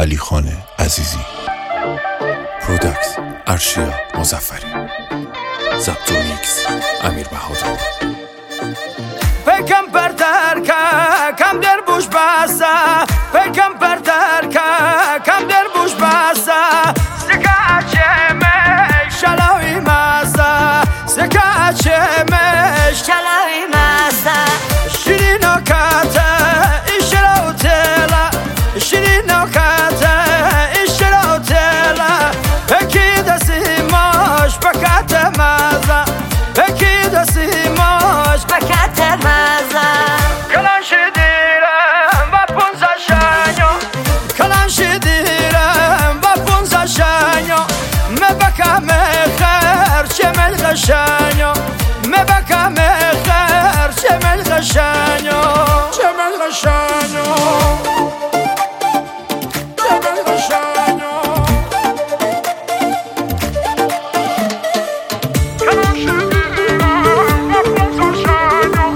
علیخان عزیزی. پروداکت ارشیا مظفری. ضبط و میکس امیر بهادر. پیکم پرتر که کم در بوش بسته، پیکم پرتر که کم در بوش بسته، سکه مش شلوی مسته، سکه مش شلوی مسته، شیرین و کته ایشرا و تلا، شیرین و کته ایشرا و تلا، پکی دستی ماش بکت مزه، پکی دستی ماش بکت مزه. کلان شدیرم با 15 شنو، کلان شدیرم با 15 شنو، مبکم خیر چمل غشنو، مبکم خیر چمل غشنو، چمل غشنو، چمل غشنو. کلان شدیرم با 15 شنو.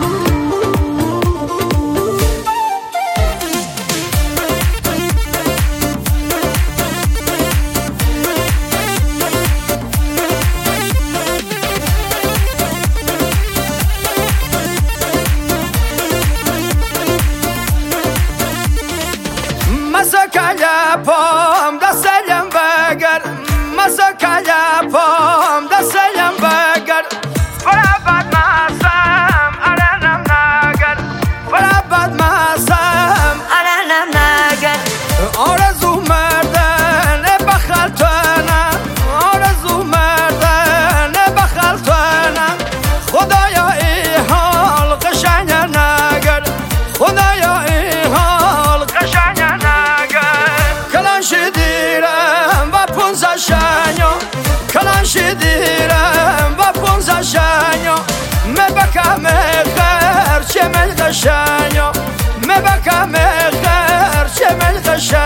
مسکل پام دستم بگر، مسکل پام دستم بگر، فرابد مسام آرنم نگر، فرابد مسام آرنم نگر. آرزو مردن بخل تنه، آرزو مردن بخل تنه، خدایا ای حال قشنگ نگر، خدایا ای حال قشنگ نگر. کلان شدیرم با 15 شنو، کلان شدیرم با 15 شنو، مبکم خیر چمل قشنو، مبکم خیر چمل قشنو.